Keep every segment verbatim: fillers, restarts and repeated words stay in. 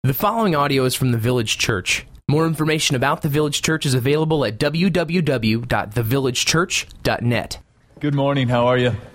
The following audio is from the Village Church. More information about the Village Church is available at w w w dot the village church dot net. Good morning, how are you?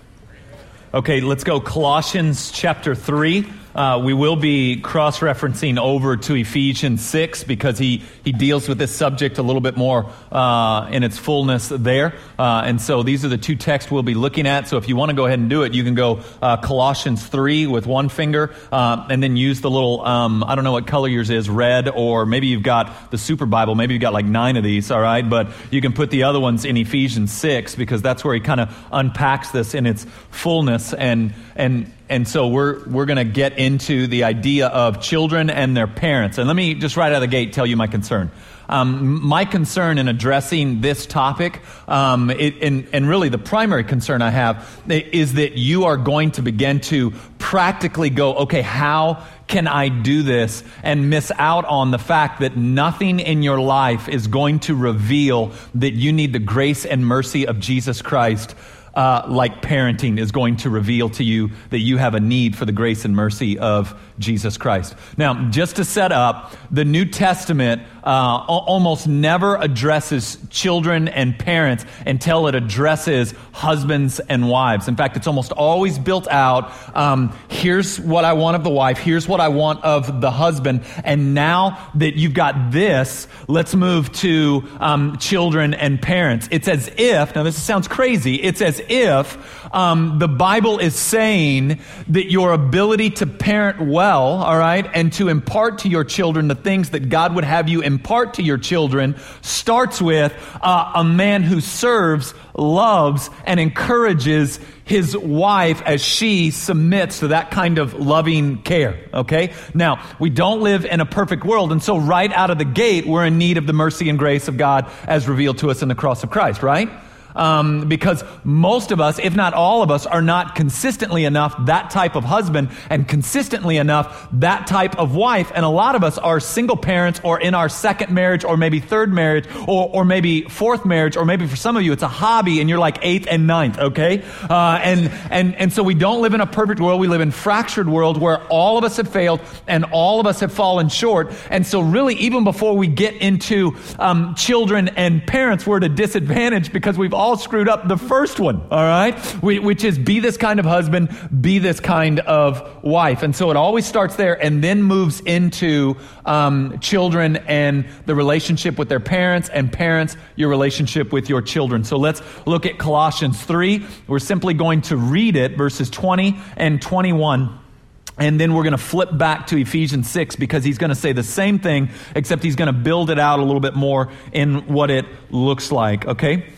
Okay, let's go Colossians chapter three. Uh, we will be cross-referencing over to Ephesians six because he, he deals with this subject a little bit more uh, in its fullness there. Uh, and so these are the two texts we'll be looking at. So if you want to go ahead and do it, you can go uh, Colossians three with one finger uh, and then use the little, um, I don't know what color yours is, red, or maybe you've got the Super Bible. Maybe you've got like nine of these, all right? But you can put the other ones in Ephesians six because that's where he kind of unpacks this in its fullness. And and And so we're we're going to get into the idea of children and their parents. And let me just right out of the gate tell you my concern. Um, my concern in addressing this topic, um, it, and, and really the primary concern I have, is that you are going to begin to practically go, okay, how can I do this? And miss out on the fact that nothing in your life is going to reveal that you need the grace and mercy of Jesus Christ. Uh, like parenting is going to reveal to you that you have a need for the grace and mercy of Jesus Christ. Now, just to set up, the New Testament uh, al- almost never addresses children and parents until it addresses husbands and wives. In fact, it's almost always built out, um, here's what I want of the wife, here's what I want of the husband, and now that you've got this, let's move to um, children and parents. It's as if, now this sounds crazy, it's as if um, the Bible is saying that your ability to parent well, all right, and to impart to your children the things that God would have you impart to your children starts with uh, a man who serves, loves, and encourages his wife as she submits to that kind of loving care, okay? Now, we don't live in a perfect world, and so right out of the gate, we're in need of the mercy and grace of God as revealed to us in the cross of Christ, right? Um, because most of us, if not all of us, are not consistently enough that type of husband and consistently enough that type of wife. And a lot of us are single parents or in our second marriage or maybe third marriage or, or maybe fourth marriage, or maybe for some of you it's a hobby and you're like eighth and ninth, okay? Uh, and, and, and so we don't live in a perfect world. We live in a fractured world where all of us have failed and all of us have fallen short. And so really, even before we get into um, children and parents, we're at a disadvantage because we've all screwed up the first one, all right? We, which is be this kind of husband, be this kind of wife. And so it always starts there and then moves into um, children and the relationship with their parents, and parents, your relationship with your children. So let's look at Colossians three. We're simply going to read it, verses twenty and twenty-one. And then we're going to flip back to Ephesians six because he's going to say the same thing, except he's going to build it out a little bit more in what it looks like, okay?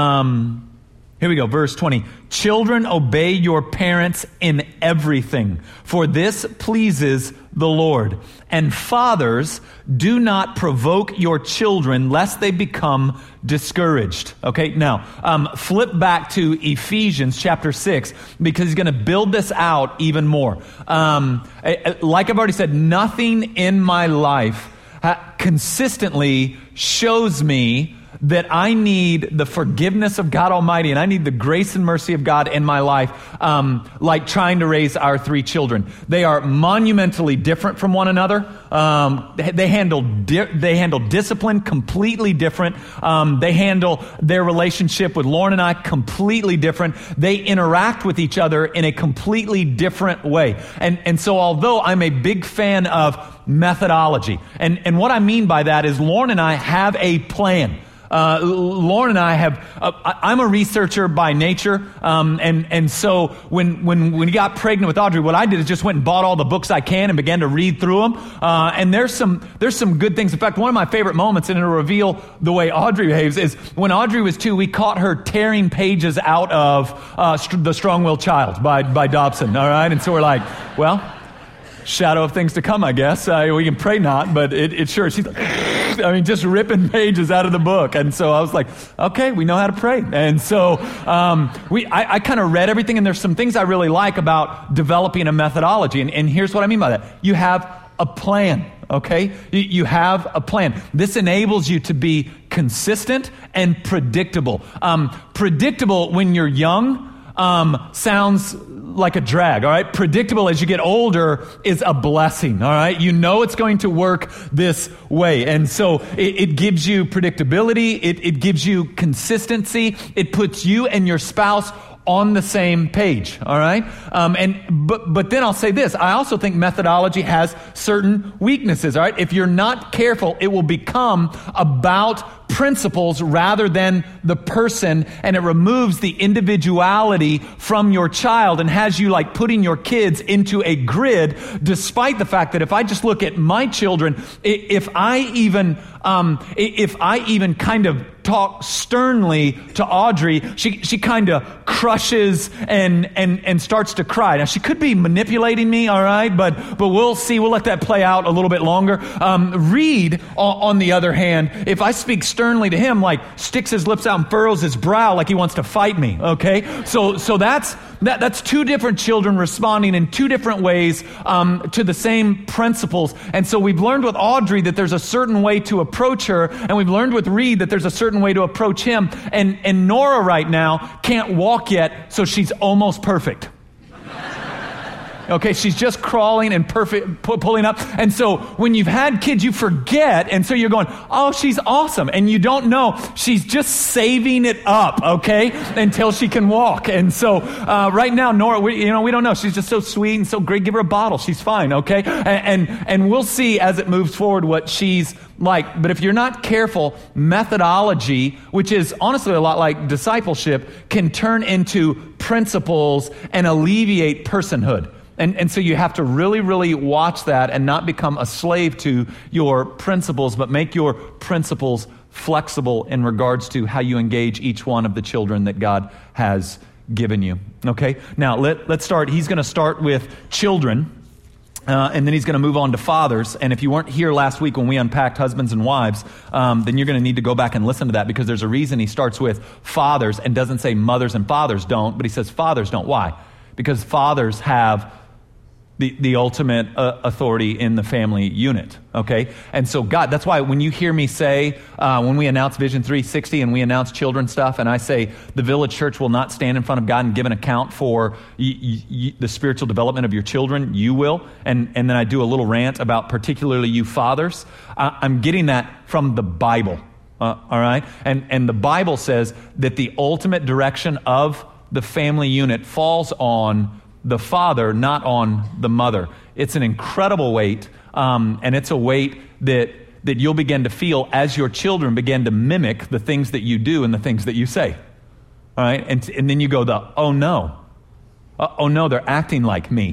Um, here we go, verse twenty. Children, obey your parents in everything, for this pleases the Lord. And fathers, do not provoke your children lest they become discouraged. Okay, now um, flip back to Ephesians chapter six because he's going to build this out even more. Um, like I've already said, nothing in my life uh, consistently shows me that I need the forgiveness of God Almighty and I need the grace and mercy of God in my life, um, like trying to raise our three children. They are monumentally different from one another. Um, they, they handle di- they handle discipline completely different. Um, they handle their relationship with Lauren and I completely different. They interact with each other in a completely different way. And and so although I'm a big fan of methodology, and, and what I mean by that is Lauren and I have a plan. Uh, Lauren and I have, uh, I'm a researcher by nature, um, and, and so when, when, when we got pregnant with Audrey, what I did is just went and bought all the books I can and began to read through them, uh, and there's some, there's some good things. In fact, one of my favorite moments, and it'll reveal the way Audrey behaves, is when Audrey was two, we caught her tearing pages out of, uh, The Strong-Willed Child by, by Dobson, all right? And so we're like, well, shadow of things to come, I guess. Uh, we can pray not, but it, it sure, she's like, I mean, just ripping pages out of the book. And so I was like, okay, we know how to pray. And so um, we, I, I kind of read everything, and there's some things I really like about developing a methodology. And, and here's what I mean by that. You have a plan, okay? You, you have a plan. This enables you to be consistent and predictable. Um, predictable when you're young. um, sounds like a drag, all right? Predictable as you get older is a blessing, all right? You know it's going to work this way. And so it, it gives you predictability. It, it gives you consistency. It puts you and your spouse on the same page, all right? Um, and but but then I'll say this. I also think methodology has certain weaknesses, all right? If you're not careful, it will become about principles rather than the person, and it removes the individuality from your child and has you like putting your kids into a grid, despite the fact that if I just look at my children, if I even um, if I even kind of talk sternly to Audrey, she she kind of crushes and and and starts to cry. Now she could be manipulating me, all right, but but we'll see. We'll let that play out a little bit longer. Um, Reed, on, on the other hand, if I speak sternly to him, like sticks his lips out and furrows his brow like he wants to fight me. Okay, so so that's that that's two different children responding in two different ways um, to the same principles. And so we've learned with Audrey that there's a certain way to approach her, and we've learned with Reed that there's a certain way to approach him. And and Nora right now can't walk yet, so she's almost perfect. Okay, she's just crawling and perfect, pu- pulling up. And so when you've had kids, you forget. And so you're going, oh, she's awesome. And you don't know. She's just saving it up, okay, until she can walk. And so uh, right now, Nora, we, you know, we don't know. She's just so sweet and so great. Give her a bottle. She's fine, okay? And, and, and we'll see as it moves forward what she's like. But if you're not careful, methodology, which is honestly a lot like discipleship, can turn into principles and alleviate personhood. And, and so you have to really, really watch that and not become a slave to your principles, but make your principles flexible in regards to how you engage each one of the children that God has given you. Okay? Now, let, let's start. He's going to start with children, uh, and then he's going to move on to fathers. And if you weren't here last week when we unpacked husbands and wives, um, then you're going to need to go back and listen to that, because there's a reason he starts with fathers and doesn't say mothers and fathers don't, but he says fathers don't. Why? Because fathers have The, the ultimate uh, authority in the family unit, okay? And so God, that's why when you hear me say, uh, when we announce Vision three sixty and we announce children stuff, and I say the Village Church will not stand in front of God and give an account for y- y- y- the spiritual development of your children, you will. And, and then I do a little rant about particularly you fathers. Uh, I'm getting that from the Bible, uh, all right? And, and the Bible says that the ultimate direction of the family unit falls on the father, not on the mother. It's an incredible weight, um, and it's a weight that that you'll begin to feel as your children begin to mimic the things that you do and the things that you say. All right, and and then you go, the oh no, uh, oh no, they're acting like me.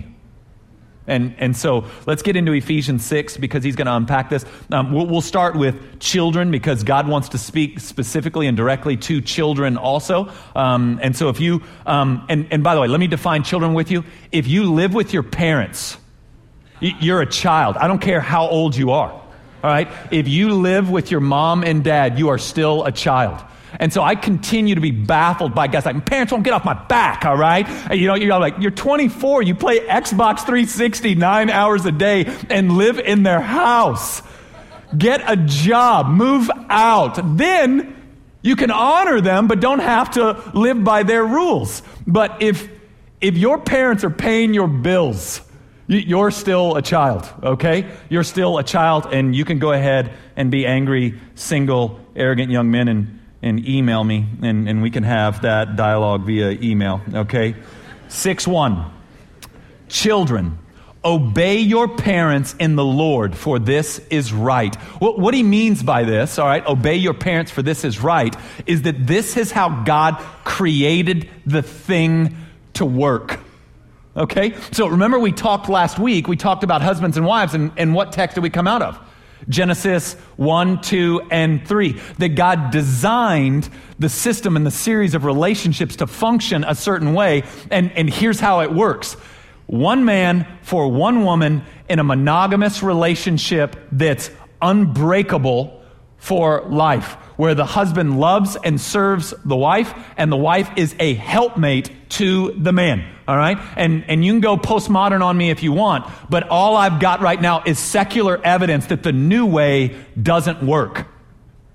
And and so let's get into Ephesians six, because he's going to unpack this. Um, we'll, we'll start with children, because God wants to speak specifically and directly to children also. Um, and so if you, um, and, and by the way, let me define children with you. If you live with your parents, you're a child. I don't care how old you are. All right? If you live with your mom and dad, you are still a child. And so I continue to be baffled by guys like, parents won't get off my back, all right? And you know, you're like, you're twenty-four, you play Xbox three sixty nine hours a day and live in their house. Get a job, move out. Then you can honor them, but don't have to live by their rules. But if if your parents are paying your bills, you're still a child, okay? You're still a child, and you can go ahead and be angry, single, arrogant young men and and email me, and, and we can have that dialogue via email, okay? six one, children, obey your parents in the Lord, for this is right. What, what he means by this, all right, obey your parents for this is right, is that this is how God created the thing to work. Okay? So remember we talked last week, we talked about husbands and wives, and, and what text did we come out of? Genesis one, two, and three. That God designed the system and the series of relationships to function a certain way, and, and here's how it works. One man for one woman in a monogamous relationship that's unbreakable for life, where the husband loves and serves the wife, and the wife is a helpmate to the man. All right? And and you can go postmodern on me if you want, but all I've got right now is secular evidence that the new way doesn't work. All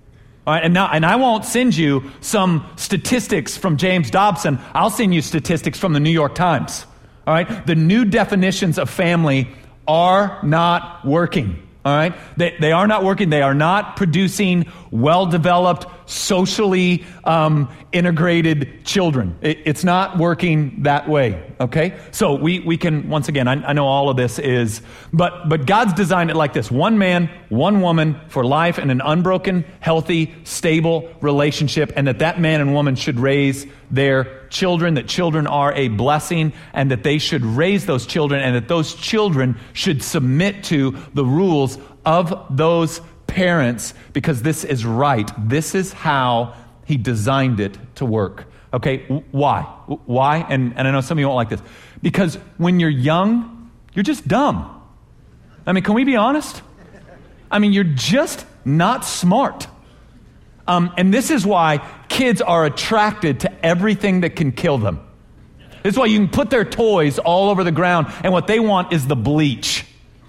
All right, and now, and I won't send you some statistics from James Dobson. I'll send you statistics from the New York Times. All right, the new definitions of family are not working. All right, they they are not working. They are not producing well-developed, socially um, integrated children. It, it's not working that way. Okay, so we we can once again. I, I know all of this is, but but God's designed it like this: one man, one woman for life, and an unbroken, healthy, stable relationship, and that that man and woman should raise their children. That children are a blessing, and that they should raise those children, and that those children should submit to the rules of those parents, because this is right. This is how he designed it to work. Okay, why? Why? And, and I know some of you won't like this. Because when you're young, you're just dumb. I mean, can we be honest? I mean, you're just not smart. Um, and this is why kids are attracted to everything that can kill them. This is why you can put their toys all over the ground, and what they want is the bleach.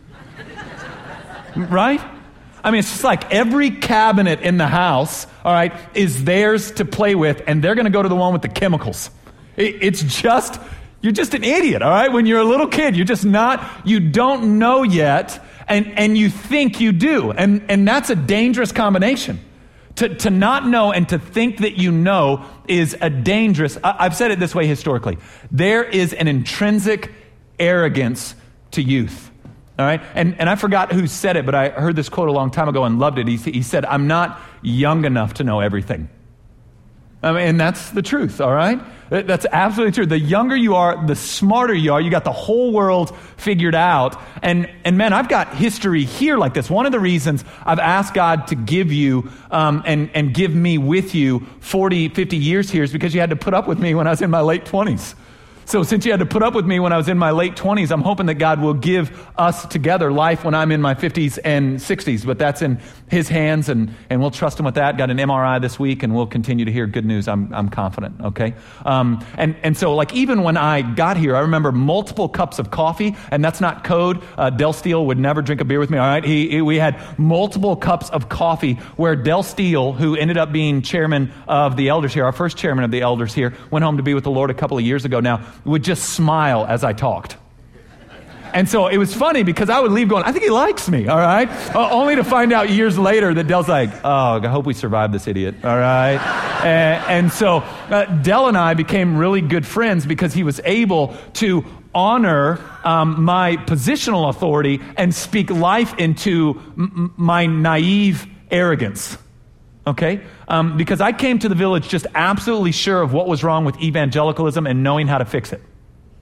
Right? I mean, it's just like every cabinet in the house, all right, is theirs to play with, and they're going to go to the one with the chemicals. It, it's just, you're just an idiot, all right? When you're a little kid, you're just not, you don't know yet, and, and you think you do. And, and that's a dangerous combination. To, to not know and to think that you know is a dangerous, I, I've said it this way historically. There is an intrinsic arrogance to youth. All right, and and I forgot who said it, but I heard this quote a long time ago and loved it. He, he said, "I'm not young enough to know everything." I mean, and that's the truth, all right? That's absolutely true. The younger you are, the smarter you are. You got the whole world figured out. And, and man, I've got history here like this. One of the reasons I've asked God to give you um, and, and give me with you forty, fifty years here is because you had to put up with me when I was in my late twenties. So since you had to put up with me when I was in my late twenties, I'm hoping that God will give us together life when I'm in my fifties and sixties. But that's in his hands, and, and we'll trust him with that. Got an M R I this week, and we'll continue to hear good news. I'm I'm confident, okay? Um, and, and so, like, even when I got here, I remember multiple cups of coffee, and that's not code. Uh, Del Steele would never drink a beer with me, all right? He, he, we had multiple cups of coffee where Del Steele, who ended up being chairman of the elders here, our first chairman of the elders here, went home to be with the Lord a couple of years ago now, would just smile as I talked. And so it was funny because I would leave going, I think he likes me, all right? Uh, only to find out years later that Del's like, oh, I hope we survive this idiot, all right? and, and so uh, Del and I became really good friends because he was able to honor um, my positional authority and speak life into m- my naive arrogance. Okay? Um, because I came to the village just absolutely sure of what was wrong with evangelicalism and knowing how to fix it.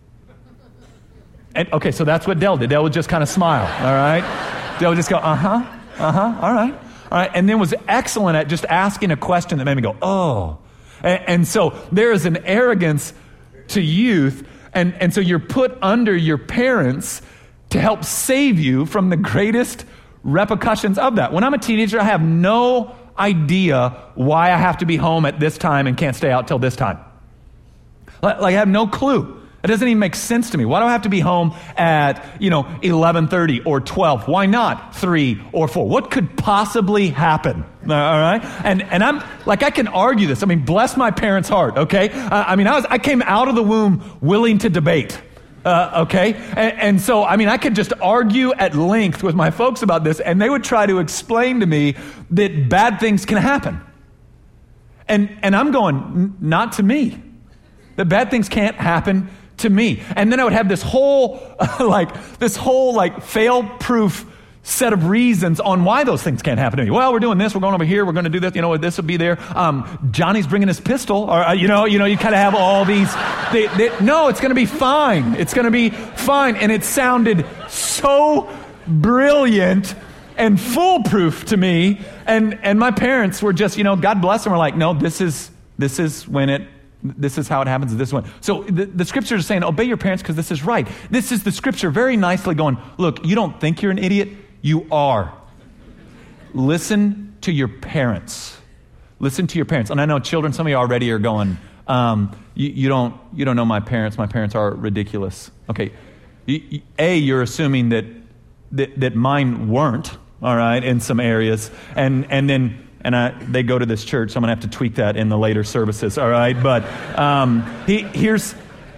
And okay, so that's what Del did. Del would just kind of smile, all right? Del would just go, uh-huh, uh-huh, all right, all right. And then was excellent at just asking a question that made me go, oh. And, and so there is an arrogance to youth, and, and so you're put under your parents to help save you from the greatest repercussions of that. When I'm a teenager, I have no idea why I have to be home at this time and can't stay out till this time. Like, like I have no clue. It doesn't even make sense to me. Why do I have to be home at, you know, eleven thirty or twelve? Why not three or four? What could possibly happen? All right? And and I'm, like, I can argue this. I mean, bless my parents' heart, okay? Uh, I mean, I was I came out of the womb willing to debate. Uh, okay? And, and so, I mean, I could just argue at length with my folks about this, and they would try to explain to me that bad things can happen. And and I'm going, not to me. That bad things can't happen to me. And then I would have this whole, uh, like, this whole, like, fail-proof set of reasons on why those things can't happen to me. Well, we're doing this, we're going over here, we're going to do this, you know, this will be there. Um, Johnny's bringing his pistol, or, uh, you know, you know, you kind of have all these, they, they, no, it's going to be fine. It's going to be fine. And it sounded so brilliant and foolproof to me. And, and my parents were just, you know, God bless them, were like, no, this is, this is when it, This is how it happens, this one. So the, the scriptures are saying, obey your parents because this is right. This is the scripture very nicely going, look, you don't think you're an idiot, you are. Listen to your parents. Listen to your parents. And I know children, some of you already are going, um, you, you don't you don't know my parents. My parents are ridiculous. Okay, you, you, A, you're assuming that, that that mine weren't, all right, in some areas. And, and then and I, they go to this church, so I'm going to have to tweak that in the later services, all right? But um, he, here's,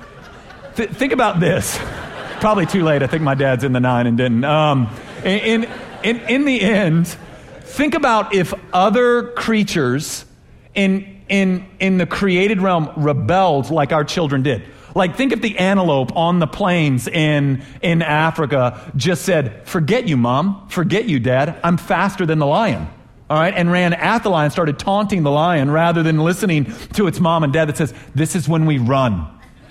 th- think about this. Probably too late. I think my dad's in the nine and didn't. Um, in, in, in the end, think about if other creatures in, in, in the created realm rebelled like our children did. Like, think if the antelope on the plains in, in Africa just said, forget you, Mom, forget you, Dad, I'm faster than the lion, all right, and ran at the lion, started taunting the lion rather than listening to its mom and dad that says, this is when we run.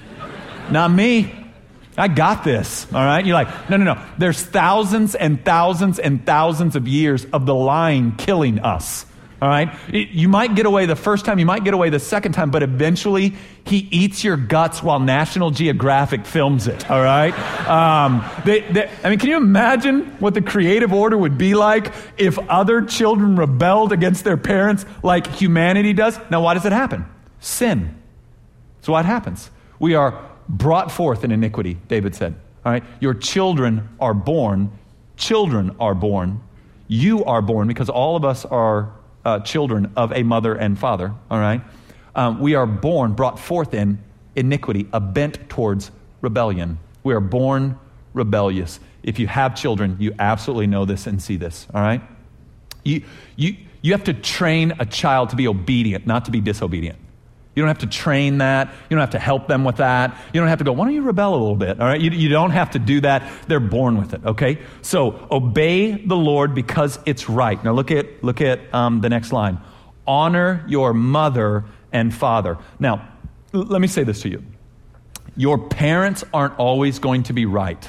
Not me. I got this, all right? You're like, no, no, no. There's thousands and thousands and thousands of years of the lion killing us. All right? You might get away the first time, you might get away the second time, but eventually he eats your guts while National Geographic films it, all right? Um, they, they, I mean, can you imagine what the creative order would be like if other children rebelled against their parents like humanity does? Now, why does it happen? Sin. So what happens? We are brought forth in iniquity, David said, all right? Your children are born. Children are born. You are born because all of us are Uh, children of a mother and father, all right? Um, we are born, brought forth in iniquity, a bent towards rebellion. We are born rebellious. If you have children, you absolutely know this and see this, all right? You, you, you have to train a child to be obedient, not to be disobedient. You don't have to train that. You don't have to help them with that. You don't have to go, why don't you rebel a little bit? All right. You, you don't have to do that. They're born with it. Okay. So obey the Lord because it's right. Now look at look at um, the next line. Honor your mother and father. Now, l- let me say this to you. Your parents aren't always going to be right.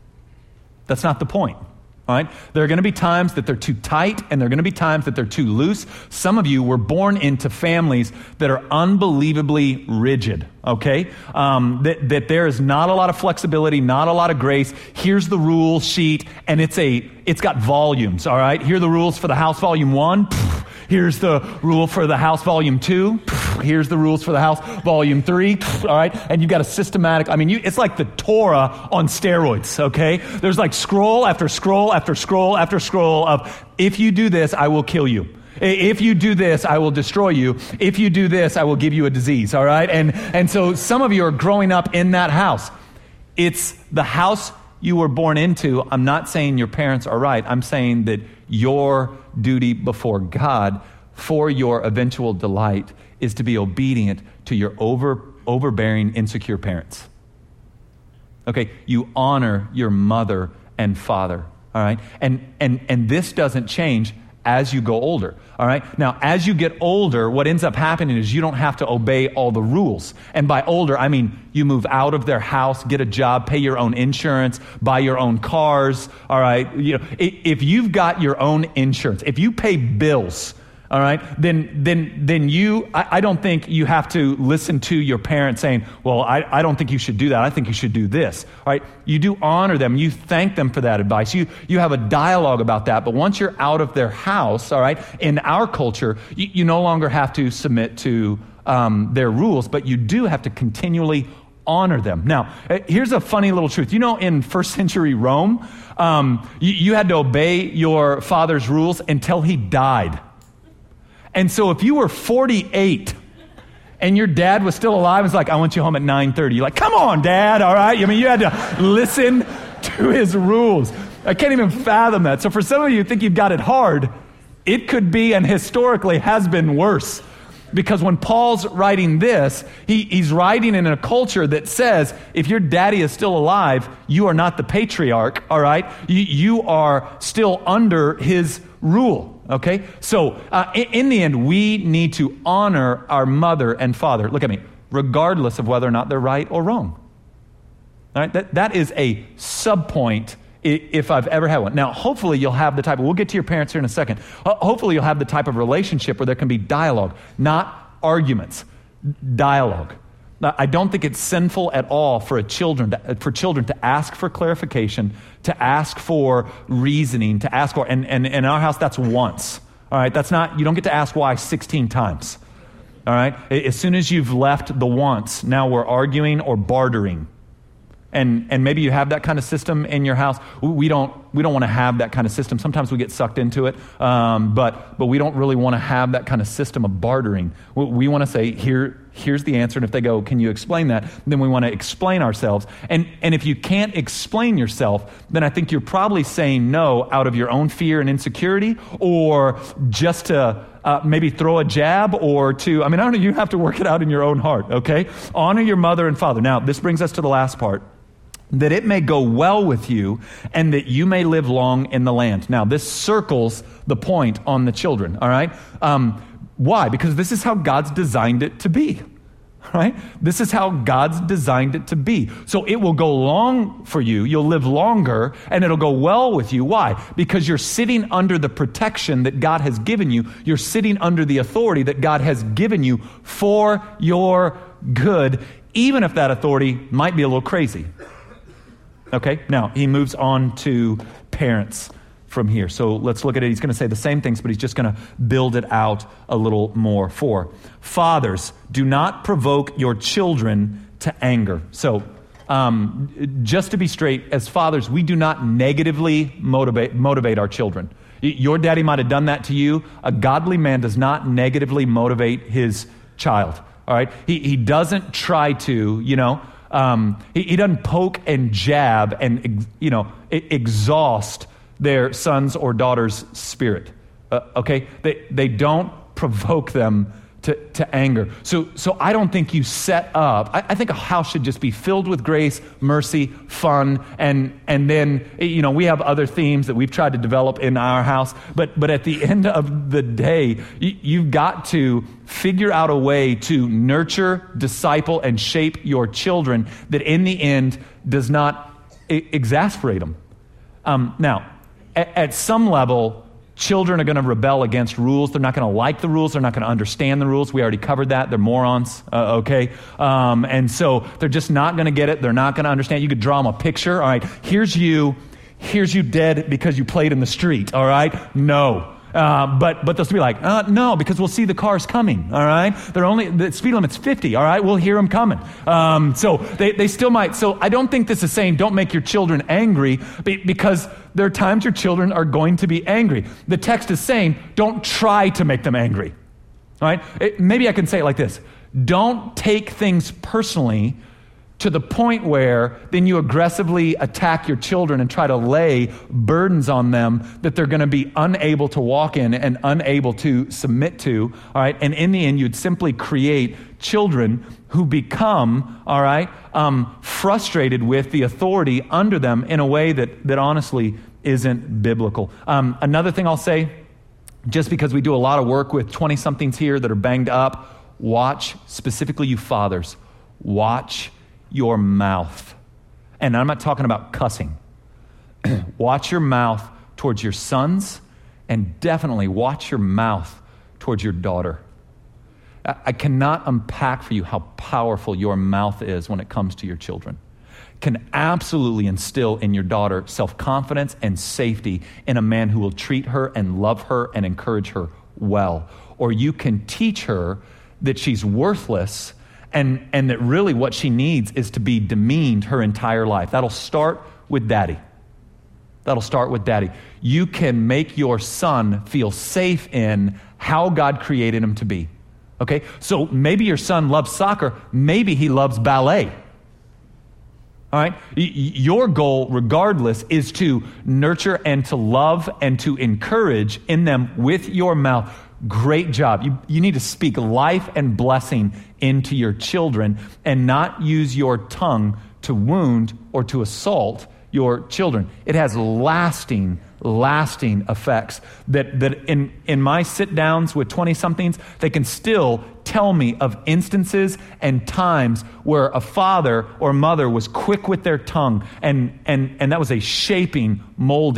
That's not the point. All right? There are going to be times that they're too tight, and there are going to be times that they're too loose. Some of you were born into families that are unbelievably rigid, okay? Um, that, that there is not a lot of flexibility, not a lot of grace. Here's the rule sheet, and it's a it's got volumes, all right? Here are the rules for the house volume one. Here's the rule for the house volume two. Here's the rules for the house volume three. All right. And you've got a systematic, I mean, you, it's like the Torah on steroids. Okay. There's like scroll after scroll after scroll after scroll of, if you do this, I will kill you. If you do this, I will destroy you. If you do this, I will give you a disease. All right. And, and so some of you are growing up in that house. It's the house you were born into. I'm not saying your parents are right. I'm saying that your duty before God for your eventual delight is to be obedient to your over overbearing, insecure parents. Okay, you honor your mother and father, all right? And and and this doesn't change as you go older, all right? Now, as you get older, what ends up happening is you don't have to obey all the rules. And by older, I mean you move out of their house, get a job, pay your own insurance, buy your own cars, all right? You know, if you've got your own insurance, if you pay bills, all right, then then then you, I, I don't think you have to listen to your parents saying, well, I, I don't think you should do that. I think you should do this, all right? You do honor them. You thank them for that advice. You you have a dialogue about that. But once you're out of their house, all right, in our culture, you, you no longer have to submit to um, their rules, but you do have to continually honor them. Now, here's a funny little truth. You know, in first century Rome, um, you, you had to obey your father's rules until he died. And so if you were forty-eight and your dad was still alive, it's like, I want you home at nine thirty. You're like, come on, Dad, all right? I mean, you had to listen to his rules. I can't even fathom that. So for some of you who think you've got it hard, it could be and historically has been worse. Because when Paul's writing this, he, he's writing in a culture that says, if your daddy is still alive, you are not the patriarch, all right? You, you are still under his rule, okay? So uh, in, in the end, we need to honor our mother and father. Look at me. Regardless of whether or not they're right or wrong. All right? That, that is a sub-point if I've ever had one. Now, hopefully you'll have the type of, we'll get to your parents here in a second. Hopefully you'll have the type of relationship where there can be dialogue, not arguments, dialogue. Now, I don't think it's sinful at all for a children to, for children to ask for clarification, to ask for reasoning, to ask for, and, and, and in our house, that's once. All right, that's not, you don't get to ask why sixteen times. All right, as soon as you've left the once, now we're arguing or bartering. And and maybe you have that kind of system in your house. We don't we don't want to have that kind of system. Sometimes we get sucked into it, um, but but we don't really want to have that kind of system of bartering. We, we want to say, here here's the answer, and if they go, can you explain that? Then we want to explain ourselves. And and if you can't explain yourself, then I think you're probably saying no out of your own fear and insecurity, or just to uh, maybe throw a jab, or to, I mean, I don't know, you have to work it out in your own heart, okay? Honor your mother and father. Now, this brings us to the last part. That it may go well with you, and that you may live long in the land. Now, this circles the point on the children, all right? Um, why? Because this is how God's designed it to be, all right? This is how God's designed it to be. So it will go long for you, you'll live longer, and it'll go well with you. Why? Because you're sitting under the protection that God has given you. You're sitting under the authority that God has given you for your good, even if that authority might be a little crazy. Okay, now he moves on to parents from here. So let's look at it. He's going to say the same things, but he's just going to build it out a little more. For fathers, do not provoke your children to anger. So um, just to be straight, as fathers, we do not negatively motivate, motivate our children. Your daddy might have done that to you. A godly man does not negatively motivate his child. All right, he he doesn't try to, you know, Um, he, he doesn't poke and jab and, you know, exhaust their son's or daughter's spirit. Uh, okay? They they don't provoke them to, to anger. So so I don't think you set up, I, I think a house should just be filled with grace, mercy, fun, and and then, you know, we have other themes that we've tried to develop in our house, but but at the end of the day, you, you've got to figure out a way to nurture, disciple, and shape your children that in the end does not I- exasperate them. Um, now, at, at some level, children are going to rebel against rules. They're not going to like the rules. They're not going to understand the rules. We already covered that. They're morons, uh, okay? Um, and so they're just not going to get it. They're not going to understand. You could draw them a picture. All right, here's you. Here's you dead because you played in the street, all right? No. Uh, but but they'll be like, uh, no, because we'll see the cars coming, all right? They're only, the speed limit's fifty, all right? We'll hear them coming. Um, so they, they still might. So I don't think this is saying don't make your children angry, because there are times your children are going to be angry. The text is saying don't try to make them angry, all right? It, maybe I can say it like this. Don't take things personally to the point where then you aggressively attack your children and try to lay burdens on them that they're going to be unable to walk in and unable to submit to, all right? And in the end, you'd simply create children who become, all right, um, frustrated with the authority under them in a way that, that honestly isn't biblical. Um, another thing I'll say, just because we do a lot of work with twenty-somethings here that are banged up, watch, specifically you fathers, watch your mouth. And I'm not talking about cussing. Watch your mouth towards your sons, and definitely watch your mouth towards your daughter. I, I cannot unpack for you how powerful your mouth is when it comes to your children. Can absolutely instill in your daughter self-confidence and safety in a man who will treat her and love her and encourage her well. Or you can teach her that she's worthless, And and that really what she needs is to be demeaned her entire life. That'll start with daddy. That'll start with daddy. You can make your son feel safe in how God created him to be. Okay? So maybe your son loves soccer. Maybe he loves ballet. All right? Y- your goal, regardless, is to nurture and to love and to encourage in them with your mouth. Great job. You, you need to speak life and blessing into your children and not use your tongue to wound or to assault your children. It has lasting, lasting effects that, that in, in my sit-downs with twenty-somethings, they can still tell me of instances and times where a father or mother was quick with their tongue, and, and, and that was a shaping, molding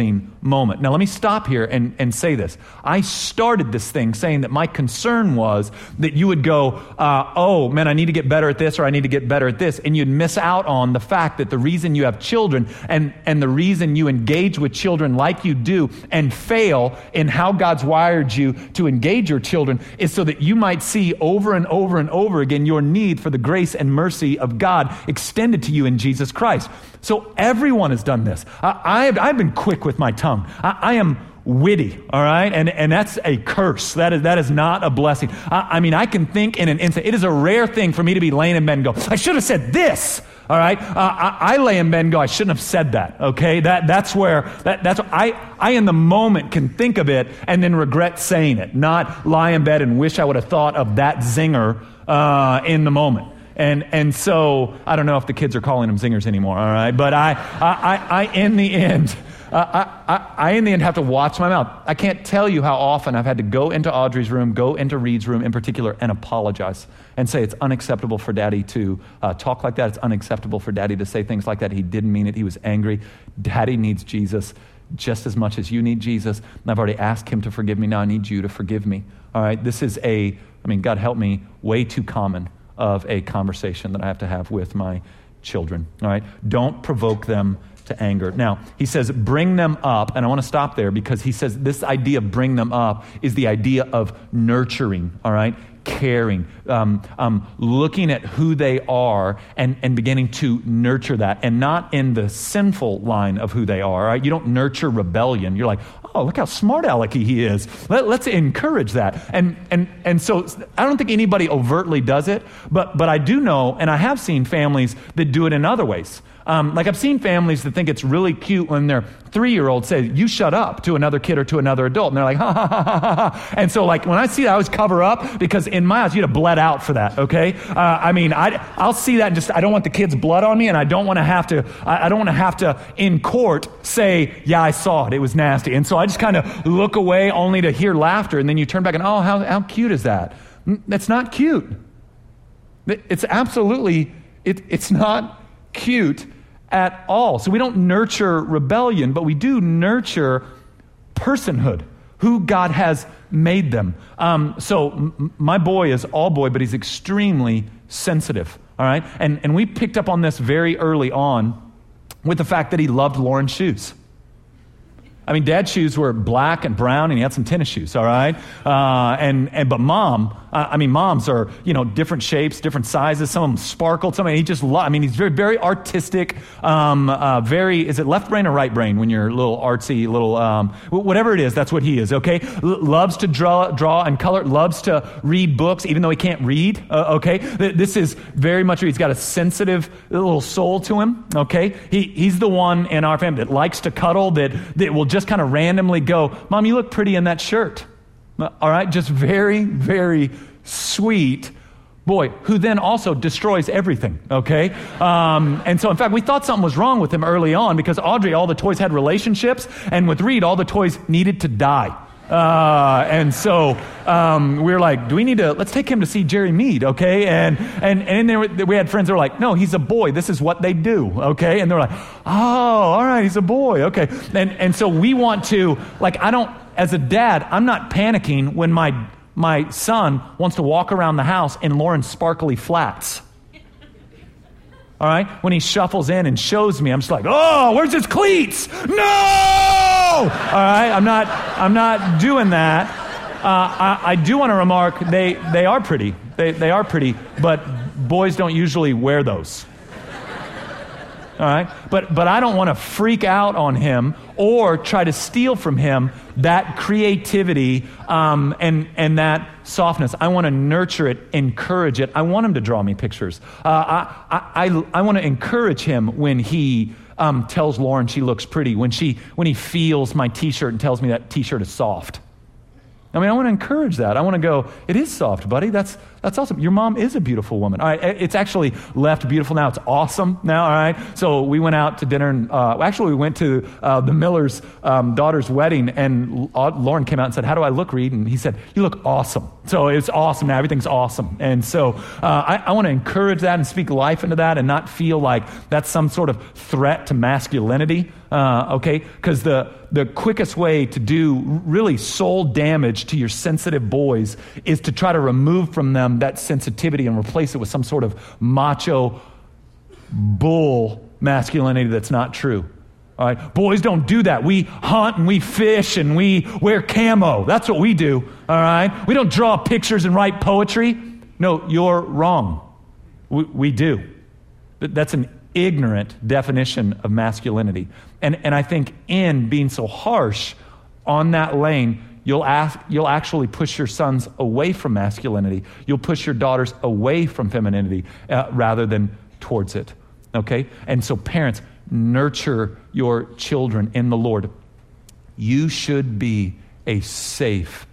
moment. Now, let me stop here and, and say this. I started this thing saying that my concern was that you would go, uh, oh, man, I need to get better at this or I need to get better at this. And you'd miss out on the fact that the reason you have children and, and the reason you engage with children like you do and fail in how God's wired you to engage your children is so that you might see over and over and over again your need for the grace and mercy of God extended to you in Jesus Christ. So everyone has done this. I, I've, I've been quick with my tongue. I, I am witty, all right? And and that's a curse. That is that is not a blessing. I, I mean, I can think in an instant. It is a rare thing for me to be laying in bed and go, I should have said this, all right? Uh, I, I lay in bed and go, I shouldn't have said that, okay? That That's where, that that's I, I in the moment can think of it and then regret saying it, not lie in bed and wish I would have thought of that zinger uh, in the moment. And and so, I don't know if the kids are calling them zingers anymore, all right? But I, I, I, I in the end, uh, I, I, I in the end have to watch my mouth. I can't tell you how often I've had to go into Audrey's room, go into Reed's room in particular, and apologize and say it's unacceptable for Daddy to uh, talk like that. It's unacceptable for Daddy to say things like that. He didn't mean it. He was angry. Daddy needs Jesus just as much as you need Jesus. And I've already asked him to forgive me. Now I need you to forgive me, all right? This is a, I mean, God help me, way too common of a conversation that I have to have with my children, all right? Don't provoke them to anger. Now, he says, bring them up, and I want to stop there because he says this idea of bring them up is the idea of nurturing, all right? Caring, um, um, looking at who they are and, and beginning to nurture that, and not in the sinful line of who they are, right? You don't nurture rebellion. You're like, oh, look how smart alecky he is. Let, let's encourage that. And and and so I don't think anybody overtly does it, but but I do know, and I have seen families that do it in other ways. Um, like I've seen families that think it's really cute when their three-year-old says, you shut up, to another kid or to another adult. And they're like, ha, ha, ha, ha, ha, ha. And so like when I see that, I always cover up because in my eyes, you'd have bled out for that, okay? Uh, I mean, I, I'll see that and just, I don't want the kid's blood on me, and I don't want to have to, I, I don't want to have to, in court, say, yeah, I saw it, it was nasty. And so I just kind of look away only to hear laughter, and then you turn back and, oh, how, how cute is that? That's not cute. It's absolutely, it, it's not cute at all. So we don't nurture rebellion, but we do nurture personhood, who God has made them. Um, so m- my boy is all boy, but he's extremely sensitive, all right? And, and we picked up on this very early on with the fact that he loved Lauren's shoes. I mean, Dad's shoes were black and brown, and he had some tennis shoes, all right? Uh, and, and But mom, uh, I mean, moms are, you know, different shapes, different sizes. Some of them sparkled. Some of them, he just, lo- I mean, he's very, very artistic, um, uh, very, is it left brain or right brain when you're a little artsy, little, um, whatever it is, that's what he is, okay? L- loves to draw, draw and color, loves to read books, even though he can't read, uh, okay? This is very much, he's got a sensitive little soul to him, okay? He He's the one in our family that likes to cuddle, that, that will just kind of randomly go, Mom, you look pretty in that shirt. All right, just very, very sweet boy, who then also destroys everything, okay? Um, and so, in fact, we thought something was wrong with him early on because Audrey, all the toys had relationships, and with Reed, all the toys needed to die. Uh, and so um, we were like, do we need to, let's take him to see Jerry Mead, okay? And and and then we had friends that were like, no, he's a boy. This is what they do, okay? And they're like, oh, all right, he's a boy, okay. And and so we want to, like, I don't, as a dad, I'm not panicking when my my son wants to walk around the house in Lauren's sparkly flats. All right? When he shuffles in and shows me, I'm just like, oh, where's his cleats? No! All right? I'm not I'm not doing that. Uh, I, I do want to remark, they, they are pretty. They, they are pretty, but boys don't usually wear those. All right? But but I don't want to freak out on him or try to steal from him that creativity um, and, and that softness. I want to nurture it, encourage it. I want him to draw me pictures. Uh, I, I, I, I want to encourage him when he um, tells Lauren she looks pretty, when, she, when he feels my T-shirt and tells me that T-shirt is soft. I mean, I want to encourage that. I want to go, it is soft, buddy. That's That's awesome. Your mom is a beautiful woman. All right, it's actually left beautiful now. It's awesome now, all right? So we went out to dinner, and uh, actually we went to uh, the Miller's um, daughter's wedding, and Lauren came out and said, how do I look, Reed? And he said, you look awesome. So it's awesome now. Everything's awesome. And so uh, I, I want to encourage that and speak life into that and not feel like that's some sort of threat to masculinity, uh, okay? Because the, the quickest way to do really soul damage to your sensitive boys is to try to remove from them that sensitivity and replace it with some sort of macho bull masculinity that's not true. All right, boys don't do that. We hunt and we fish and we wear camo. That's what we do. All right, we don't draw pictures and write poetry. No, you're wrong. We, we do. That's an ignorant definition of masculinity. And and I think in being so harsh on that lane, you'll ask, you'll actually push your sons away from masculinity. You'll push your daughters away from femininity uh, rather than towards it. Okay? And so parents, nurture your children in the Lord. You should be a safe,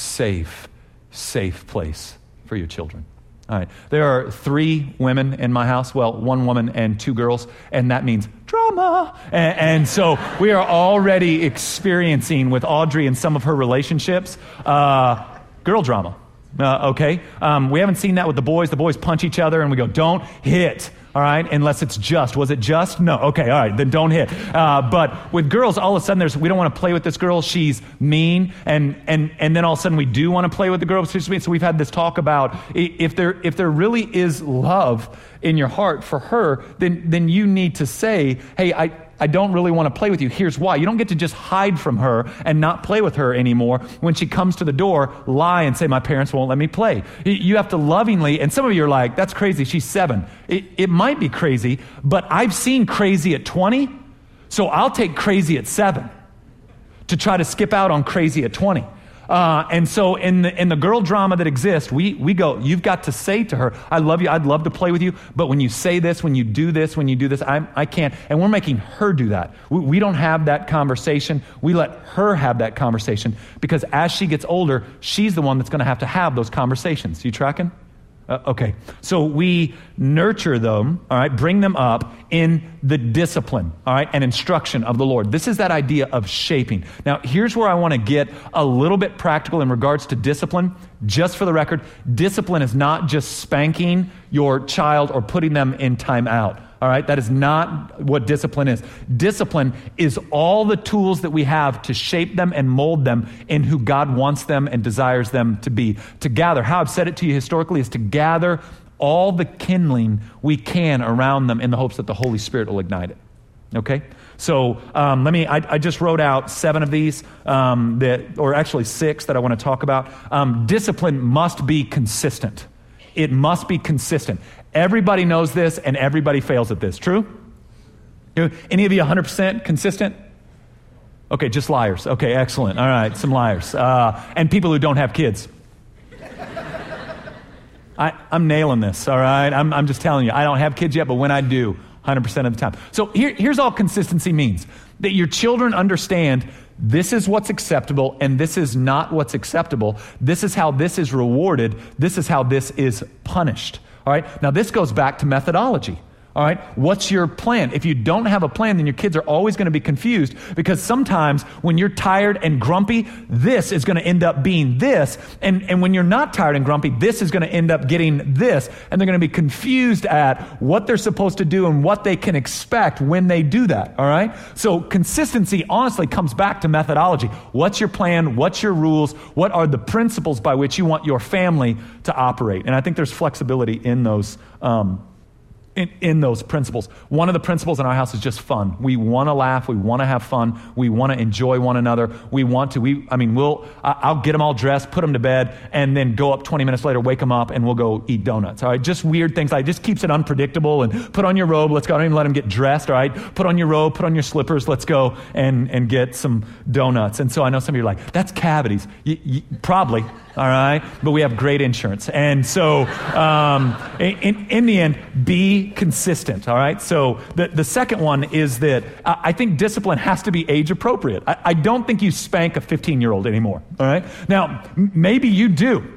safe, safe place for your children. All right. There are three women in my house. Well, one woman and two girls, and that means drama. And, and so we are already experiencing with Audrey and some of her relationships, uh, girl drama. Uh, okay? Um, we haven't seen that with the boys. The boys punch each other, and we go, don't hit. All right, unless it's just. Was it just? No. Okay, all right, then don't hit. Uh, but with girls, all of a sudden, there's we don't want to play with this girl. She's mean, and and and then all of a sudden, we do want to play with the girl. So we've had this talk about if there if there really is love in your heart for her, then then you need to say, hey, I. I don't really want to play with you. Here's why. You don't get to just hide from her and not play with her anymore. When she comes to the door, lie and say, my parents won't let me play. You have to lovingly, and some of you are like, that's crazy. She's seven. It, it might be crazy, but I've seen crazy at twenty, so I'll take crazy at seven to try to skip out on crazy at twenty. Uh, and so in the in the girl drama that exists, we we go, you've got to say to her, I love you, I'd love to play with you, but when you say this, when you do this, when you do this, I I can't. And we're making her do that. We, we don't have that conversation. We let her have that conversation because as she gets older, she's the one that's going to have to have those conversations. You tracking? Uh, okay, so we nurture them, all right, bring them up in the discipline, all right, and instruction of the Lord. This is that idea of shaping. Now, here's where I want to get a little bit practical in regards to discipline. Just for the record, discipline is not just spanking your child or putting them in time out. All right, that is not what discipline is. Discipline is all the tools that we have to shape them and mold them in who God wants them and desires them to be. To gather, how I've said it to you historically, is to gather all the kindling we can around them in the hopes that the Holy Spirit will ignite it. Okay? So um, let me, I, I just wrote out seven of these, um, that, or actually six that I want to talk about. Um, discipline must be consistent. It must be consistent. Everybody knows this, and everybody fails at this. True? Any of you one hundred percent consistent? Okay, just liars. Okay, excellent. All right, some liars. Uh, and people who don't have kids. I, I'm nailing this, all right? I'm, I'm just telling you, I don't have kids yet, but when I do, one hundred percent of the time. So here, here's all consistency means. That your children understand this is what's acceptable and this is not what's acceptable. This is how this is rewarded. This is how this is punished. All right. Now this goes back to methodology. All right. What's your plan? If you don't have a plan, then your kids are always going to be confused because sometimes when you're tired and grumpy, this is going to end up being this. And, and when you're not tired and grumpy, this is going to end up getting this. And they're going to be confused at what they're supposed to do and what they can expect when they do that. All right. So consistency honestly comes back to methodology. What's your plan? What's your rules? What are the principles by which you want your family to operate? And I think there's flexibility in those um In, in those principles. One of the principles in our house is just fun. We want to laugh. We want to have fun. We want to enjoy one another. We want to, we, I mean, we'll, I'll get them all dressed, put them to bed, and then go up twenty minutes later, wake them up, and we'll go eat donuts. All right. Just weird things. Like, just keeps it unpredictable. And put on your robe. Let's go. I don't even let them get dressed. All right. Put on your robe, put on your slippers. Let's go and, and get some donuts. And so I know some of you are like, that's cavities. You, you, probably. All right. But we have great insurance. And so, um, in, in the end, be consistent. All right. So the, the second one is that I, I think discipline has to be age appropriate. I, I don't think you spank a fifteen year old anymore. All right. Now, m- maybe you do.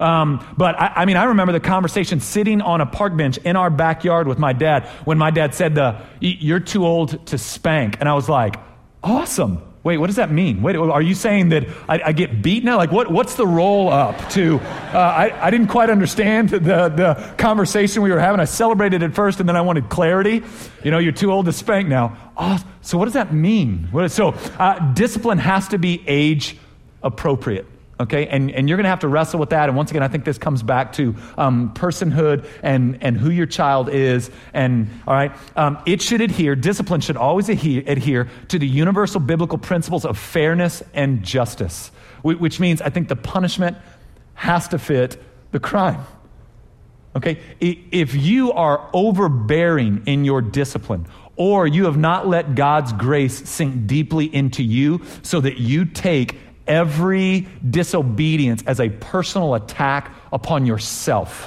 Um, but I, I mean, I remember the conversation sitting on a park bench in our backyard with my dad when my dad said, the, "You're too old to spank." And I was like, awesome. Wait, what does that mean? Wait, are you saying that I, I get beat now? Like, what? What's the roll up to? Uh, I, I didn't quite understand the, the conversation we were having. I celebrated at first, and then I wanted clarity. You know, you're too old to spank now. Oh, so what does that mean? What, so uh, discipline has to be age appropriate. Okay, and, and you're going to have to wrestle with that. And once again, I think this comes back to um, personhood and, and who your child is. And all right, um, it should adhere, discipline should always adhere, adhere to the universal biblical principles of fairness and justice, which means I think the punishment has to fit the crime. Okay, if you are overbearing in your discipline, or you have not let God's grace sink deeply into you so that you take every disobedience as a personal attack upon yourself,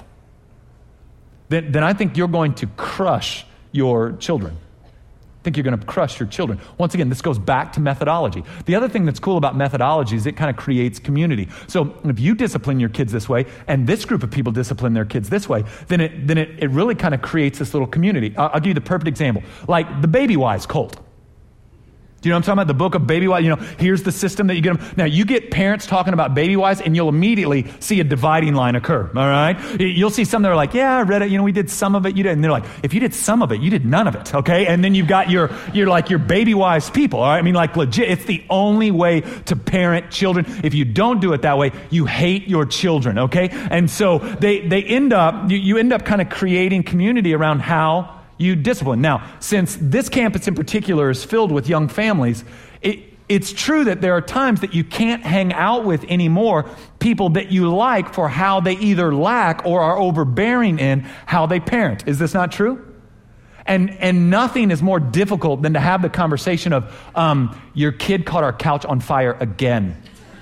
then, then I think you're going to crush your children. I think you're going to crush your children. Once again, this goes back to methodology. The other thing that's cool about methodology is it kind of creates community. So if you discipline your kids this way, and this group of people discipline their kids this way, then it then it, it really kind of creates this little community. I'll, I'll give you the perfect example. Like the Baby Wise cult. Do you know what I'm talking about? The book of Baby Wise, you know, here's the system that you get them. Now, you get parents talking about Baby Wise, and you'll immediately see a dividing line occur, all right? You'll see some that are like, yeah, I read it, you know, we did some of it, you did. And they're like, if you did some of it, you did none of it, okay? And then you've got your, your like, your Baby Wise people, all right? I mean, like, legit, it's the only way to parent children. If you don't do it that way, you hate your children, okay? And so they, they end up, you, you end up kind of creating community around how you discipline. Now, since this campus in particular is filled with young families, it, it's true that there are times that you can't hang out with anymore people that you like for how they either lack or are overbearing in how they parent. Is this not true? And and nothing is more difficult than to have the conversation of, um, your kid caught our couch on fire again.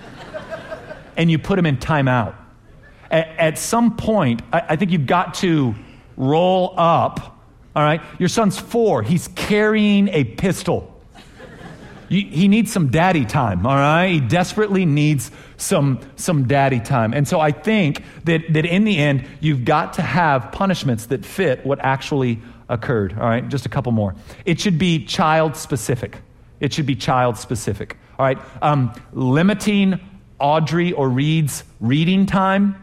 And you put him in timeout. At, at some point, I, I think you've got to roll up. All right, your son's four. He's carrying a pistol. You, he needs some daddy time, all right? He desperately needs some, some daddy time. And so I think that, that in the end, you've got to have punishments that fit what actually occurred, all right? Just a couple more. It should be child-specific. It should be child-specific, all right? Um, limiting Audrey or Reed's reading time,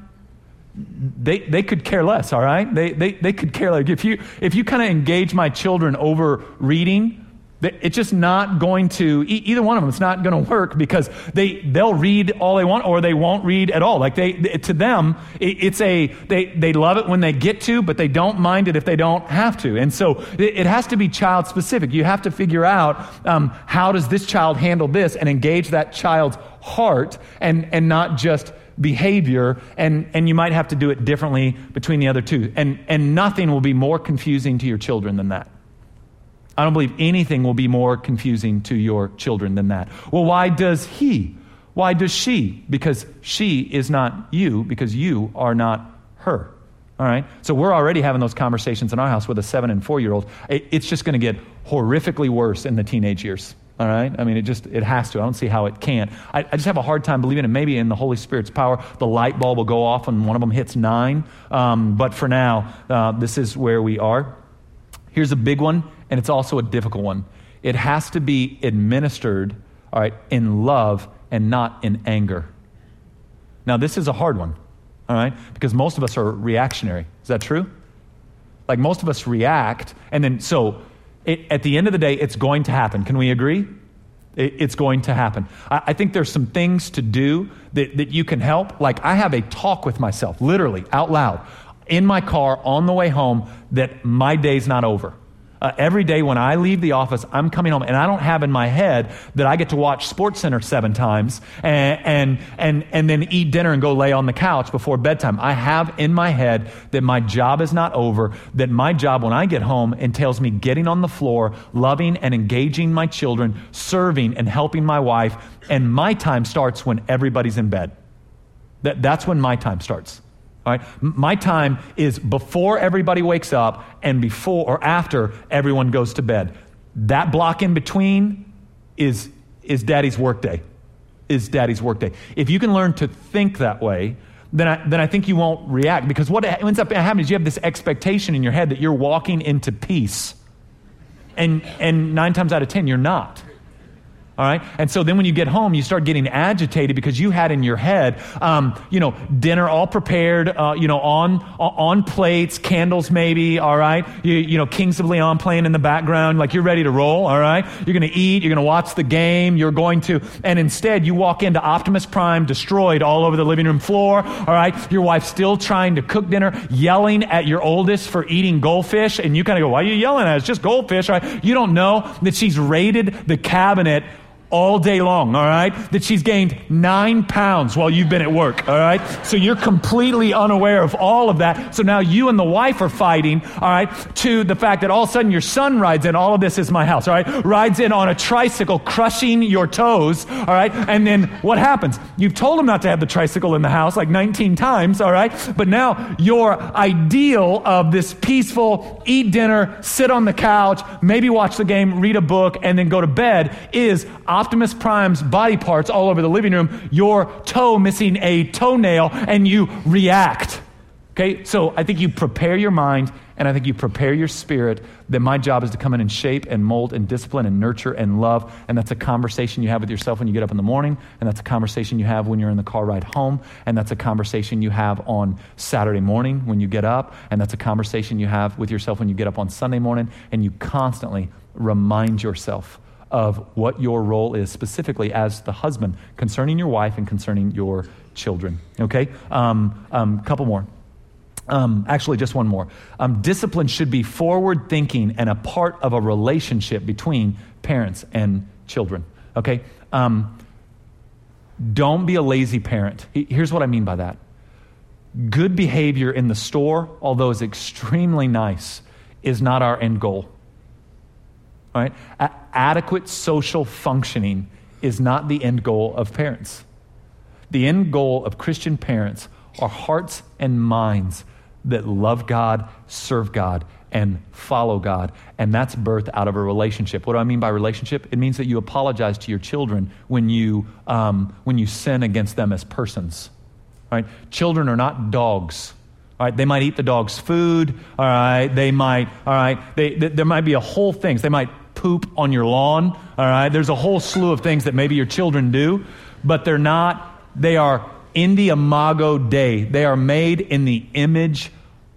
They they could care less, all right? They they they could care less. If you if you kind of engage my children over reading, it's just not going to, either one of them, it's not going to work because they, they'll read all they want or they won't read at all. Like they, to them, it's a, they, they love it when they get to, but they don't mind it if they don't have to. And so it has to be child specific. You have to figure out um, how does this child handle this and engage that child's heart and, and not just behavior, and, and you might have to do it differently between the other two. And, and nothing will be more confusing to your children than that. I don't believe anything will be more confusing to your children than that. Well, why does he? Why does she? Because she is not you, because you are not her. All right? So we're already having those conversations in our house with a seven and four-year-old. It, it's just going to get horrifically worse in the teenage years. All right? I mean, it just, it has to. I don't see how it can't. I, I just have a hard time believing it. Maybe in the Holy Spirit's power, the light bulb will go off and one of them hits nine. Um, but for now, uh, this is where we are. Here's a big one, and it's also a difficult one. It has to be administered, all right, in love and not in anger. Now, this is a hard one, all right, because most of us are reactionary. Is that true? Like, most of us react, and then, so, it, at the end of the day, it's going to happen. Can we agree? It, it's going to happen. I, I think there's some things to do that, that you can help. Like, I have a talk with myself, literally, out loud, in my car on the way home, that my day's not over. Uh, every day when I leave the office, I'm coming home, and I don't have in my head that I get to watch SportsCenter seven times and, and and and then eat dinner and go lay on the couch before bedtime. I have in my head that my job is not over, that my job when I get home entails me getting on the floor, loving and engaging my children, serving and helping my wife, and my time starts when everybody's in bed. That, that's when my time starts. All right? My time is before everybody wakes up and before or after everyone goes to bed. That block in between is, is daddy's workday. Is daddy's workday. If you can learn to think that way, then I, then I think you won't react. Because what ends up happening is you have this expectation in your head that you're walking into peace. And, and nine times out of ten, you're not. All right? And so then when you get home, you start getting agitated because you had in your head, um, you know, dinner all prepared, uh, you know, on on plates, candles maybe, all right? You, you know, Kings of Leon playing in the background, like you're ready to roll, all right? You're going to eat, you're going to watch the game, you're going to, and instead you walk into Optimus Prime, destroyed all over the living room floor, all right? Your wife's still trying to cook dinner, yelling at your oldest for eating goldfish, and you kind of go, why are you yelling at us? It's just goldfish, all right? You don't know that she's raided the cabinet all day long, all right? That she's gained nine pounds while you've been at work, all right? So you're completely unaware of all of that. So now you and the wife are fighting, all right, to the fact that all of a sudden your son rides in, all of this is my house, all right? Rides in on a tricycle, crushing your toes, all right? And then what happens? You've told him not to have the tricycle in the house like nineteen times, all right? But now your ideal of this peaceful, eat dinner, sit on the couch, maybe watch the game, read a book, and then go to bed is Optimus Prime's body parts all over the living room, your toe missing a toenail, and you react. Okay, so I think you prepare your mind, and I think you prepare your spirit that my job is to come in and shape and mold and discipline and nurture and love, and that's a conversation you have with yourself when you get up in the morning, and that's a conversation you have when you're in the car ride home, and that's a conversation you have on Saturday morning when you get up, and that's a conversation you have with yourself when you get up on Sunday morning, and you constantly remind yourself of what your role is specifically as the husband concerning your wife and concerning your children. Okay? Um, um, couple more. Um, actually, just one more. Um, discipline should be forward thinking and a part of a relationship between parents and children. Okay? Um, don't be a lazy parent. Here's what I mean by that. Good behavior in the store, although it's extremely nice, is not our end goal. All right? A- adequate social functioning is not the end goal of parents. The end goal of Christian parents are hearts and minds that love God, serve God, and follow God. And that's birthed out of a relationship. What do I mean by relationship? It means that you apologize to your children when you um, when you sin against them as persons. All right? Children are not dogs. All right, they might eat the dog's food. All right, they might. All right, they, they, there might be a whole things. They might poop on your lawn. All right, there's a whole slew of things that maybe your children do, but they're not. They are in the imago Dei. They are made in the image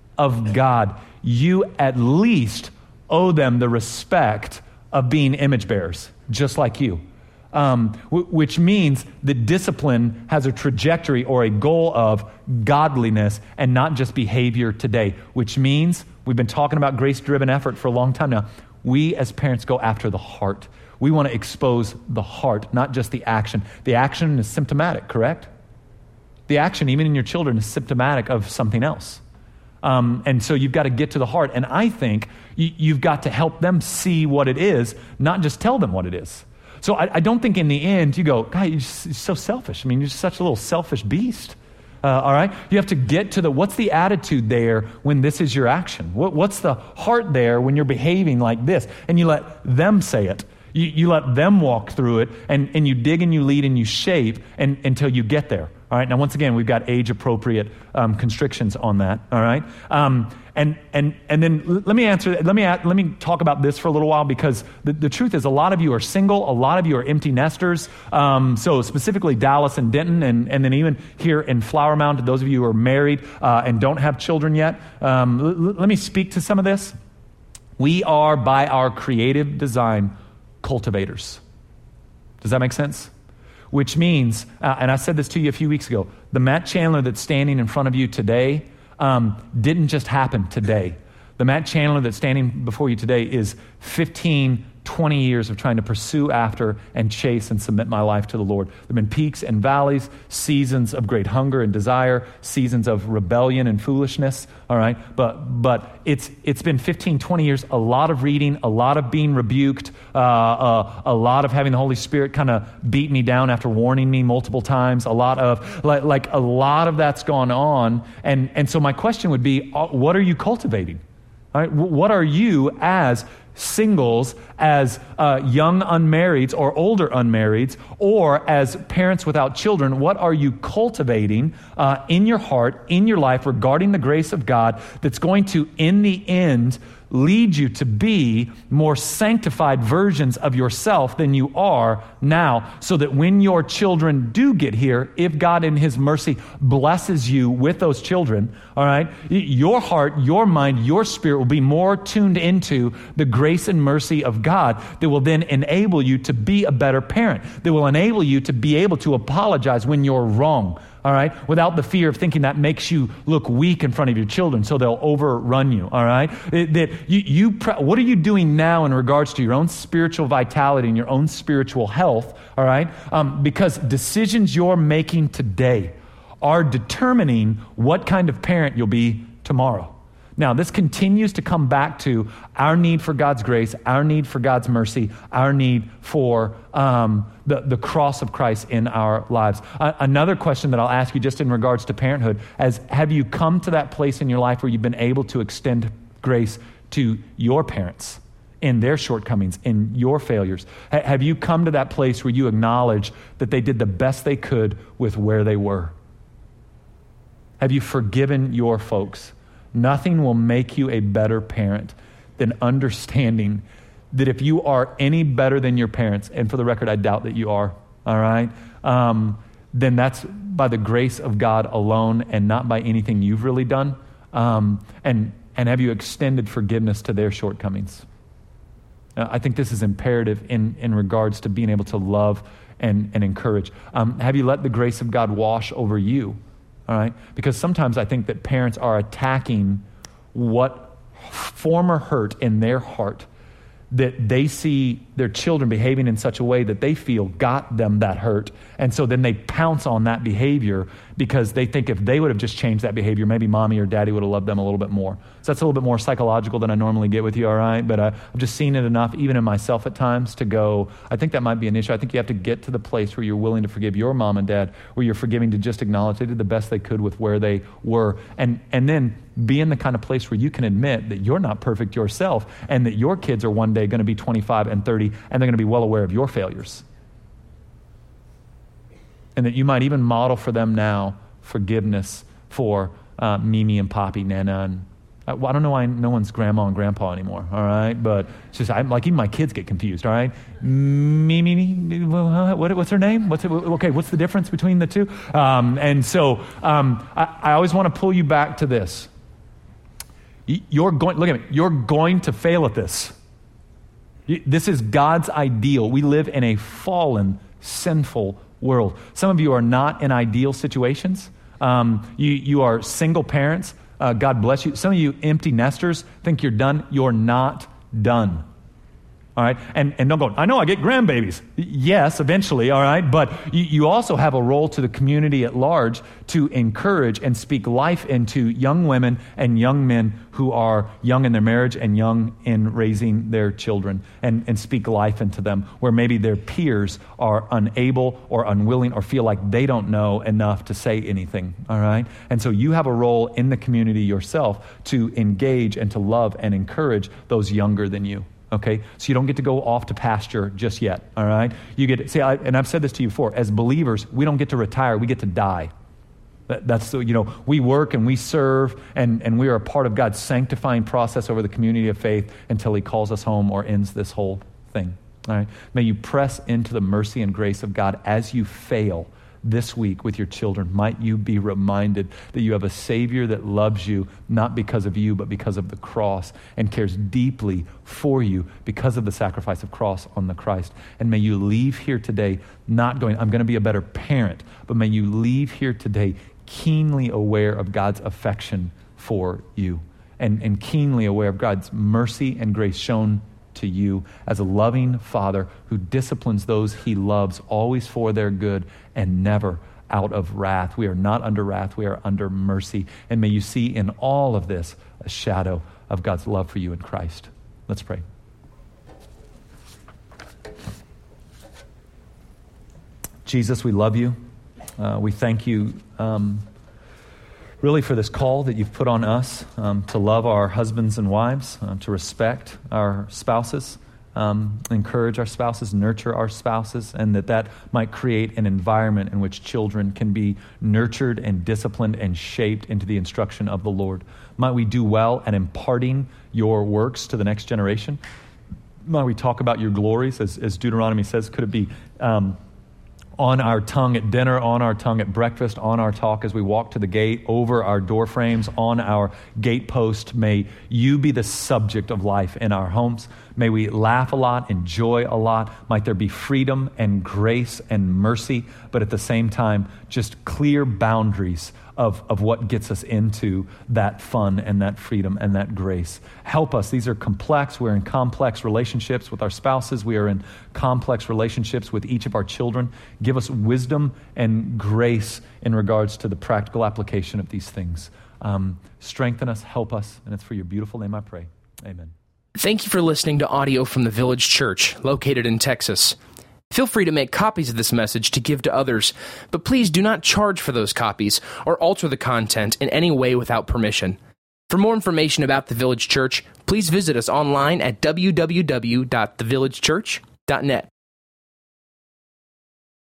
of God. You at least owe them the respect of being image bearers, just like you. Um, w- which means that discipline has a trajectory or a goal of godliness and not just behavior today, which means we've been talking about grace-driven effort for a long time now. We as parents go after the heart. We want to expose the heart, not just the action. The action is symptomatic, correct? The action, even in your children, is symptomatic of something else. Um, and so you've got to get to the heart. And I think you, you've got to help them see what it is, not just tell them what it is. So I, I don't think in the end you go, God, you're, just, you're so selfish. I mean, you're just such a little selfish beast. Uh, all right? You have to get to the, what's the attitude there when this is your action? What, what's the heart there when you're behaving like this? And you let them say it. You, you let them walk through it, and, and you dig and you lead and you shape and, until you get there. All right? Now, once again, we've got age-appropriate um, constrictions on that. All right? Um, and and and then l- let me answer. Let me let me talk about this for a little while, because the, the truth is, a lot of you are single. A lot of you are empty nesters. Um, so specifically Dallas and Denton, and and then even here in Flower Mound, those of you who are married uh, and don't have children yet. Um, l- let me speak to some of this. We are, by our creative design, cultivators. Does that make sense? Which means, uh, and I said this to you a few weeks ago, the Matt Chandler that's standing in front of you today um, didn't just happen today. The Matt Chandler that's standing before you today is fifteen, twenty years of trying to pursue after and chase and submit my life to the Lord. There have been peaks and valleys, seasons of great hunger and desire, seasons of rebellion and foolishness, all right? But but it's it's been fifteen, twenty years, a lot of reading, a lot of being rebuked, uh, uh, a lot of having the Holy Spirit kind of beat me down after warning me multiple times, a lot of, like, like a lot of that's gone on. And, and so my question would be, what are you cultivating? All right, what are you as singles, as uh, young unmarrieds or older unmarrieds, or as parents without children, what are you cultivating uh, in your heart, in your life regarding the grace of God that's going to, in the end, lead you to be more sanctified versions of yourself than you are now, so that when your children do get here, if God in his mercy blesses you with those children, all right, your heart, your mind, your spirit will be more tuned into the grace and mercy of God that will then enable you to be a better parent, that will enable you to be able to apologize when you're wrong. All right, without the fear of thinking that makes you look weak in front of your children, so they'll overrun you. All right, it, that you, you pre- what are you doing now in regards to your own spiritual vitality and your own spiritual health? All right, um, because decisions you're making today are determining what kind of parent you'll be tomorrow. Now, this continues to come back to our need for God's grace, our need for God's mercy, our need for um, the, the cross of Christ in our lives. Uh, another question that I'll ask you just in regards to parenthood is, have you come to that place in your life where you've been able to extend grace to your parents in their shortcomings, in your failures? H- have you come to that place where you acknowledge that they did the best they could with where they were? Have you forgiven your folks? Nothing will make you a better parent than understanding that if you are any better than your parents, and for the record, I doubt that you are, all right, um, then that's by the grace of God alone and not by anything you've really done. Um, and, and have you extended forgiveness to their shortcomings? Uh, I think this is imperative in, in regards to being able to love and, and encourage. Um, have you let the grace of God wash over you? All right, because sometimes I think that parents are attacking what former hurt in their heart that they see their children behaving in such a way that they feel got them that hurt. And so then they pounce on that behavior because they think if they would have just changed that behavior, maybe mommy or daddy would have loved them a little bit more. So that's a little bit more psychological than I normally get with you, all right? But uh, I've just seen it enough, even in myself at times, to go, I think that might be an issue. I think you have to get to the place where you're willing to forgive your mom and dad, where you're forgiving to just acknowledge they did the best they could with where they were. And, and then be in the kind of place where you can admit that you're not perfect yourself and that your kids are one day going to be twenty-five and thirty and they're going to be well aware of your failures. And that you might even model for them now forgiveness for uh, Mimi and Poppy, Nana, and uh, well, I don't know why no one's grandma and grandpa anymore, all right? But it's just, I'm like, even my kids get confused, all right? Mimi, what, what's her name? What's it, okay, what's the difference between the two? Um, and so um, I, I always want to pull you back to this. You're going, look at me, you're going to fail at this. This is God's ideal. We live in a fallen, sinful world. Some of you are not in ideal situations. Um, you, you are single parents. Uh, God bless you. Some of you empty nesters think you're done. You're not done. All right? And and don't go, I know I get grandbabies. Yes, eventually, all right? But you, you also have a role to the community at large to encourage and speak life into young women and young men who are young in their marriage and young in raising their children, and, and speak life into them where maybe their peers are unable or unwilling or feel like they don't know enough to say anything, all right? And so you have a role in the community yourself to engage and to love and encourage those younger than you. Okay, so you don't get to go off to pasture just yet, all right? You get to, see, I, and I've said this to you before, as believers, we don't get to retire, we get to die. That, that's, the, you know, we work and we serve, and, and we are a part of God's sanctifying process over the community of faith until he calls us home or ends this whole thing, all right? May you press into the mercy and grace of God as you fail this week with your children. Might you be reminded that you have a Savior that loves you, not because of you, but because of the cross, and cares deeply for you because of the sacrifice of cross on the Christ. And may you leave here today not going, I'm going to be a better parent, but may you leave here today keenly aware of God's affection for you, and, and keenly aware of God's mercy and grace shown to you as a loving Father who disciplines those he loves always for their good and never out of wrath. We are not under wrath, we are under mercy. And may you see in all of this a shadow of God's love for you in Christ. Let's pray. Jesus, we love you. Uh, we thank you um, really for this call that you've put on us um, to love our husbands and wives, um, to respect our spouses, um, encourage our spouses, nurture our spouses, and that that might create an environment in which children can be nurtured and disciplined and shaped into the instruction of the Lord. Might we do well at imparting your works to the next generation? Might we talk about your glories, as, as Deuteronomy says? Could it be um, on our tongue at dinner, on our tongue at breakfast, on our talk as we walk to the gate, over our door frames, on our gatepost? May you be the subject of life in our homes. May we laugh a lot, enjoy a lot. Might there be freedom and grace and mercy, but at the same time, just clear boundaries of, of what gets us into that fun and that freedom and that grace. Help us. These are complex. We're in complex relationships with our spouses. We are in complex relationships with each of our children. Give us wisdom and grace in regards to the practical application of these things. Um, strengthen us, help us, and it's for your beautiful name I pray. Amen. Thank you for listening to audio from the Village Church, located in Texas. Feel free to make copies of this message to give to others, but please do not charge for those copies or alter the content in any way without permission. For more information about the Village Church, please visit us online at w w w dot the village church dot net.